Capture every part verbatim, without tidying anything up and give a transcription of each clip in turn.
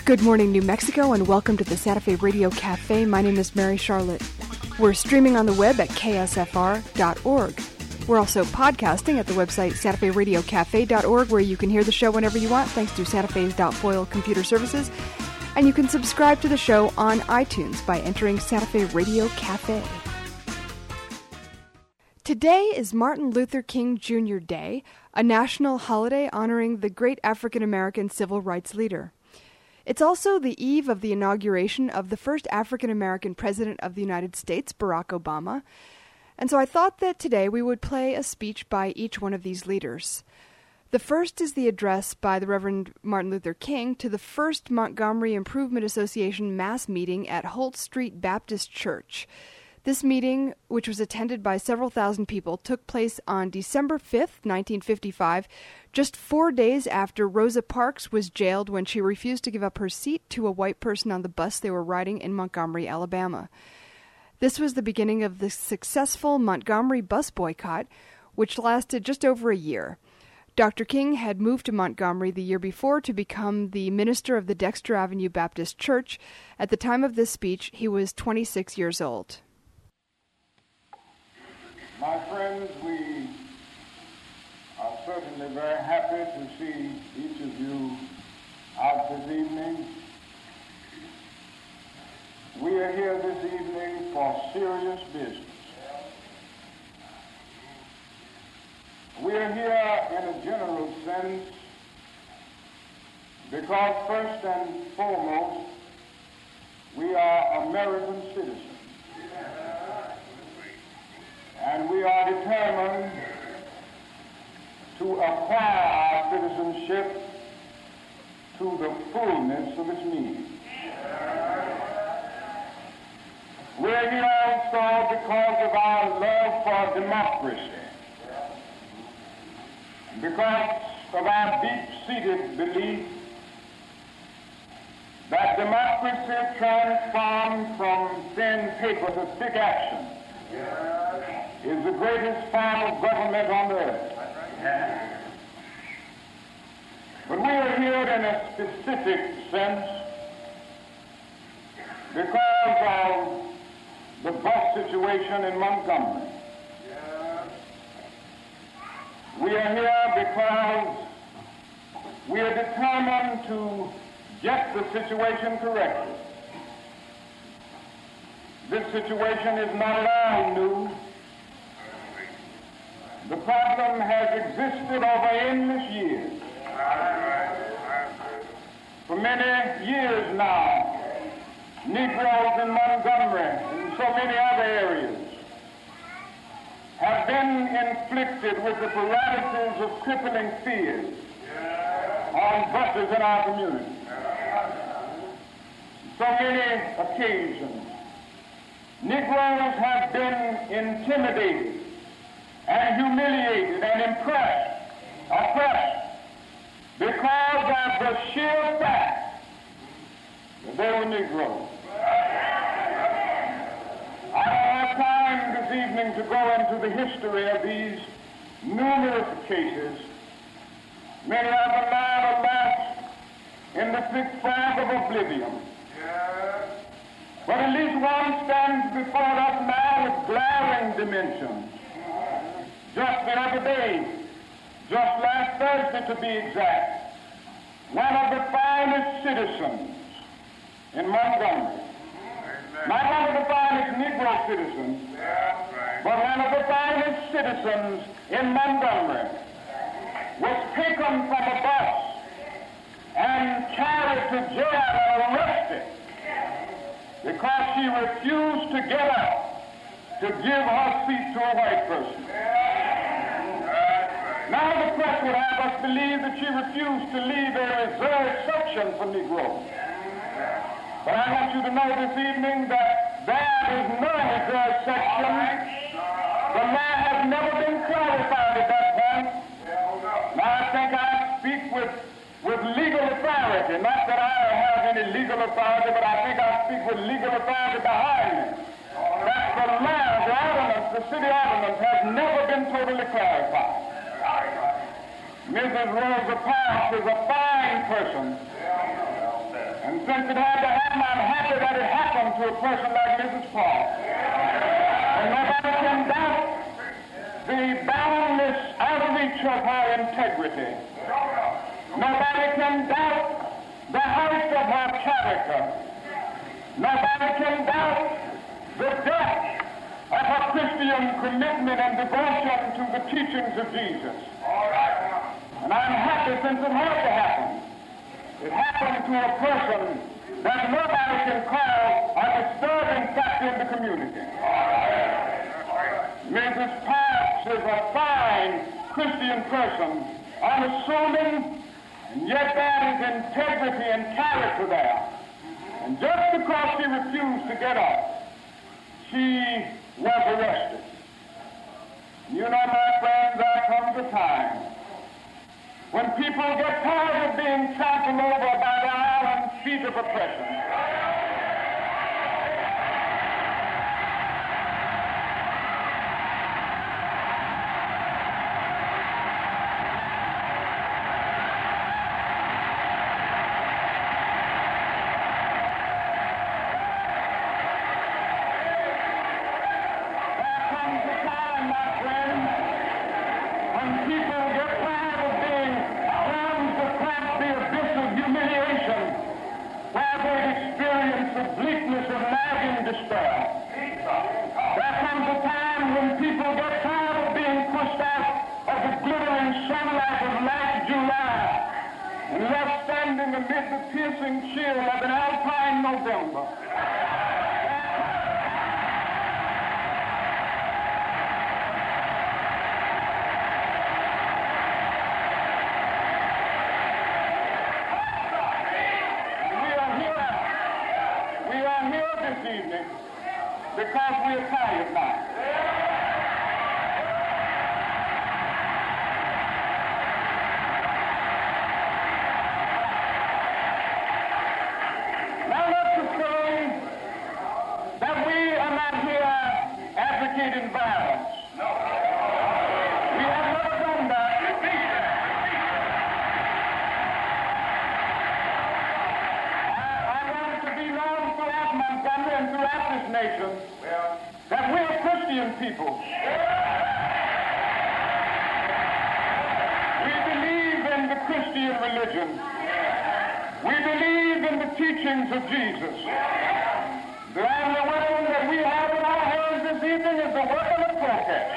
Good morning, New Mexico, and welcome to the Santa Fe Radio Cafe. My name is Mary Charlotte. We're streaming on the web at K S F R dot org. We're also podcasting at the website Santa Fe Radio Cafe dot org, where you can hear the show whenever you want, thanks to Santa Fe's Foil Computer Services. And you can subscribe to the show on iTunes by entering Santa Fe Radio Cafe. Today is Martin Luther King Junior Day, a national holiday honoring the great African-American civil rights leader. It's also the eve of the inauguration of the first African-American president of the United States, Barack Obama. And so I thought that today we would play a speech by each one of these leaders. The first is the address by the Reverend Martin Luther King to the first Montgomery Improvement Association mass meeting at Holt Street Baptist Church. This meeting, which was attended by several thousand people, took place on December fifth, nineteen fifty-five, just four days after Rosa Parks was jailed when she refused to give up her seat to a white person on the bus they were riding in Montgomery, Alabama. This was the beginning of the successful Montgomery bus boycott, which lasted just over a year. Doctor King had moved to Montgomery the year before to become the minister of the Dexter Avenue Baptist Church. At the time of this speech, he was twenty-six years old. My friends, we are certainly very happy to see each of you out this evening. We are here this evening for serious business. We are here in a general sense because first and foremost, we are American citizens. And we are determined to acquire our citizenship to the fullness of its meaning. We're here also because of our love for democracy, because of our deep-seated belief that democracy transformed from thin paper to thick action is the greatest form of government on earth. But we are here in a specific sense because of the bus situation in Montgomery. We are here because we are determined to get the situation corrected. This situation is not at all new. The problem has existed over endless years. For many years now, Negroes in Montgomery and so many other areas have been inflicted with the paralysis of crippling fears on buses in our community. So many occasions, Negroes have been intimidated and humiliated and impressed, oppressed, because of the sheer fact that they were Negroes. I don't have time this evening to go into the history of these numerous cases. Many of them now are lost in the thick fog of oblivion. But at least one stands before us now with glaring dimensions. Just the other day, just last Thursday to be exact, one of the finest citizens in Montgomery, not one of the finest Negro citizens, but one of the finest citizens in Montgomery, was taken from a bus and carried to jail and arrested because she refused to get up to give her seat to a white person. Now the press would have us believe that she refused to leave a reserved section for Negroes. But I want you to know this evening that there is no reserved section. The law has never been clarified at that point. Now I think I speak with, with legal authority, not that I have any legal authority, but I think I speak with legal authority behind me. That the law, the ordinance, the city ordinance has never been totally clarified. Missus Rosa Parks is a fine person, And since it had to happen, I'm happy that it happened to a person like Missus Paul. And nobody can doubt the boundless outreach of her integrity. Nobody can doubt the height of her character. Nobody can doubt the depth of her Christian commitment and devotion to the teachings of Jesus. And I'm happy since it had to happen. It happened to a person that nobody can call a disturbing factor in the community. Missus Parks is a fine Christian person, unassuming, and yet there is integrity and character there. And just because she refused to get up, she was arrested. You know, my friends, there comes a time when people get tired of being trampled over by the iron feet of oppression. Amid the piercing chill of an alpine November. We are here, we are here this evening because we are tired now. That we are Christian people. We believe in the Christian religion. We believe in the teachings of Jesus. The only weapon that we have in our hands this evening is the weapon of protest.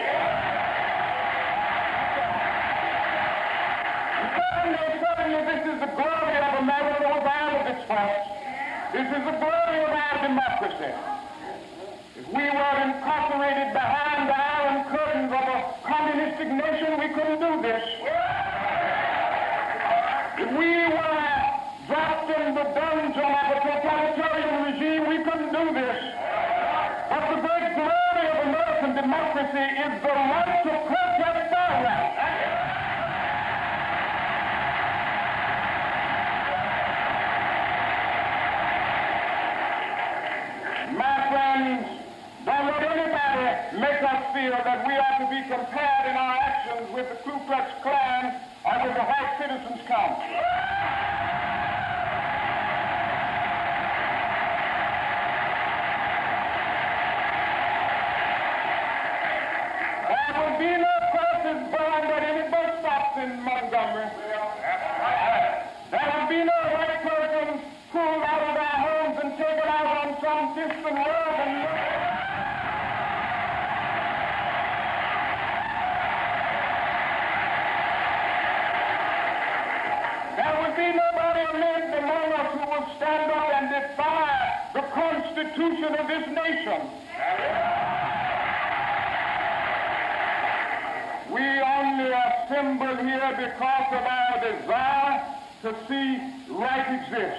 And suddenly, suddenly, this is the glory of America with all of its faults. This is the glory of our democracy. If we were incarcerated behind the iron curtains of a communistic nation, we couldn't do this. If we were dropped in the dungeon of a totalitarian regime, we couldn't do this. But the great glory of American democracy is the right to protest our rights. My friends, don't let anybody make us feel that we are to be compared in our actions with the Ku Klux Klan or with the White Citizens Council. There will be no crosses burned at any bus stops in Montgomery. There will be no white persons pulled out of their homes and taken out on some distant road and there will be nobody amid among us who will stand up and defy the Constitution of this nation. We only assemble here because of our desire to see right exist.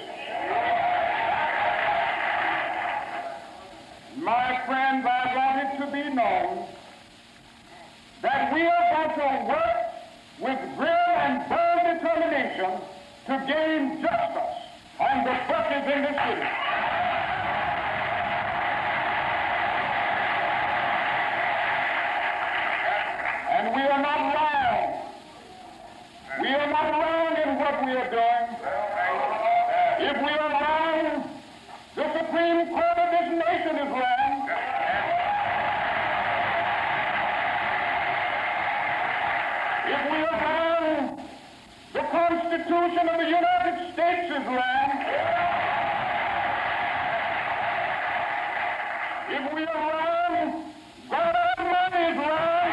My friends, I want it to be known that we are going to work with grim and bold determination to gain justice on the buses in this city. And we are not wrong. We are not wrong in what we are doing. If we are wrong, if we are wrong, the Constitution of the United States is wrong. If we are wrong, God Almighty is wrong.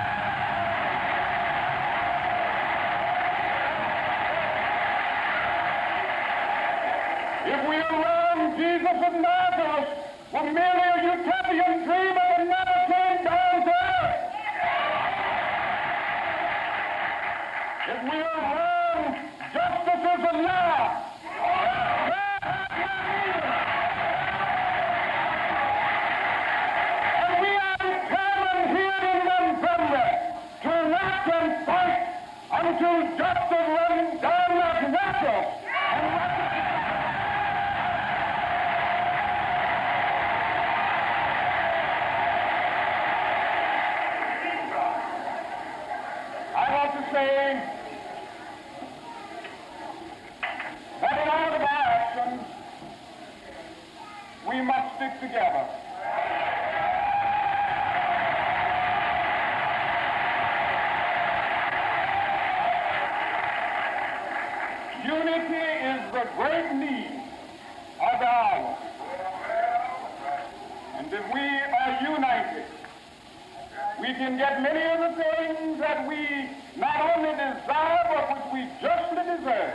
If we are wrong, Jesus of Nazareth was merely a utopian dreamer that never came down to earth. If we are wrong, justice is a lie. And we are determined here in Montgomery to act and fight until justice runs down like water. I want to say that in all of our actions, we must stick together. Unity is the great need of the hour. And if we are united, we can get many of the things that we not only desire, but which we justly deserve.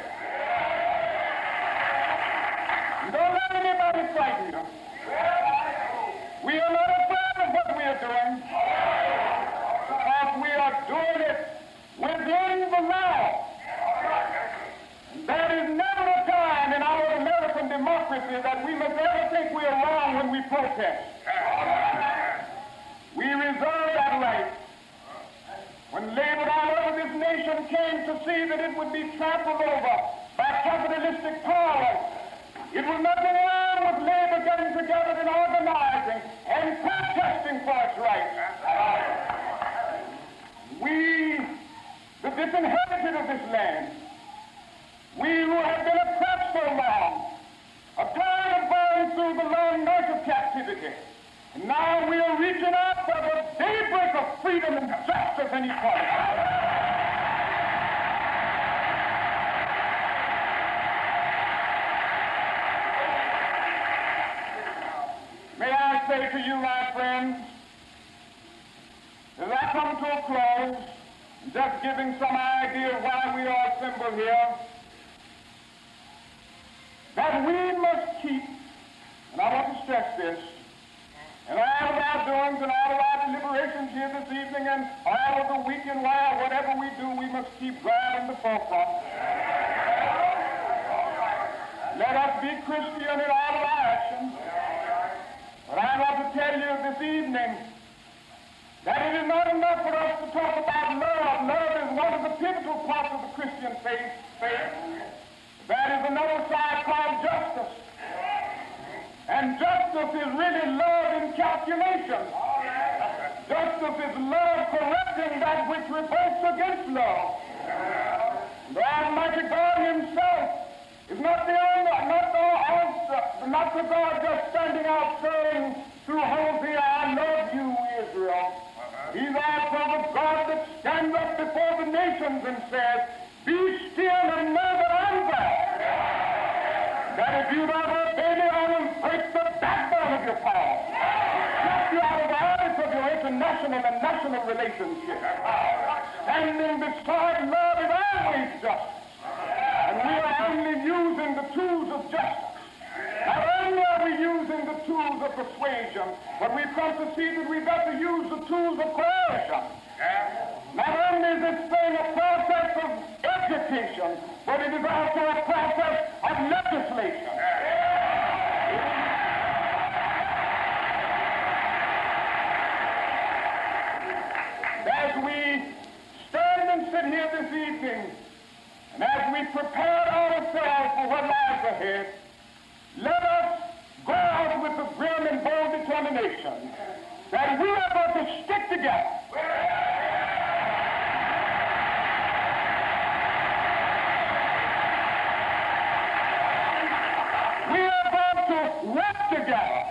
Don't let anybody frighten you. We are not afraid of what we are doing, because we are doing it within the law. There is never a time in our American democracy that we must ever think we are wrong when we protest. We reserve that right. When labor all over this nation came to see that it would be trampled over by capitalistic powers, it was nothing wrong with labor getting together and organizing and protesting for its rights. We, the disinherited of this land, we who have been oppressed so long, are tired of going through the long night of captivity. And now we are reaching out for the daybreak of freedom and justice and equality. May I say to you, my friends, as I come to a close, just giving some idea of why we are assembled here, that we must keep, and I want to stress this, in all of our doings and all of our deliberations here this evening and all of the week and while, whatever we do, we must keep God in the forefront. Let us be Christian in all of our actions. But I want to tell you this evening that it is not enough for us to talk about love. Love is one of the pivotal parts of the Christian faith. faith. That is another side called justice. And justice is really love in calculation. Justice is love correcting that which revolts against love. The Almighty God Himself is not the only, not the, also, not the God just standing out saying through Hosea, I love you, Israel. He's also the God that stands up before the nations and says, be still and know that I'm God. That if you don't obey me, I will break the backbone of your power. Knock you out of the orbit of your international and national relationships. Standing beside love is always justice. And we are only using the tools of justice. Not only are we using the tools of persuasion, but we've come to see that we've got to use the tools of coercion. Not only is this thing a process of education, but it is also a process of legislation. As we stand and sit here this evening, and as we prepare ourselves for what lies ahead, let us go out with the grim and bold determination that we are going to stick together. We are going to work together.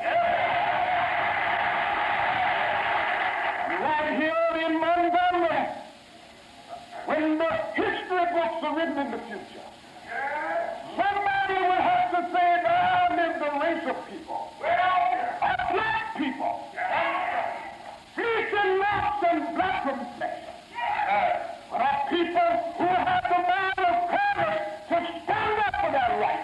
Right here in Montgomery, when the history books are written in the future, somebody will have to say, I live the race of people, of black people, flesh and locks and black complexion, but of people who have the mind of courage to stand up for their rights.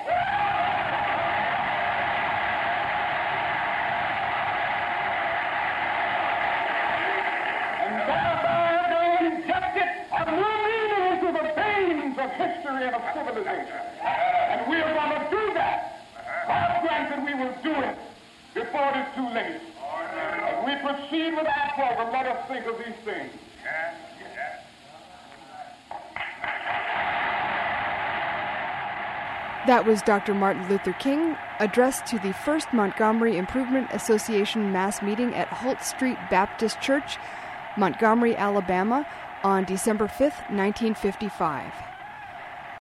A new meaning into the veins of history and of civilization. And we are going to do that. God grant that we will do it before it is too late. As we proceed with our program, let us think of these things. That was Doctor Martin Luther King, addressed to the First Montgomery Improvement Association mass meeting at Holt Street Baptist Church, Montgomery, Alabama, on December fifth, nineteen fifty-five.